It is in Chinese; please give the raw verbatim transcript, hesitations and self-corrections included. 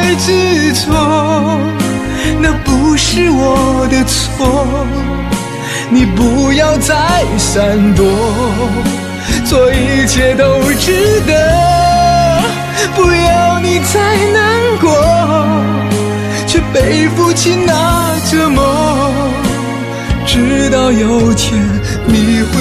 太执着，那不是我的错，你不要再闪躲，做一切都值得，不要你再难过，却背负起那折磨，直到有天你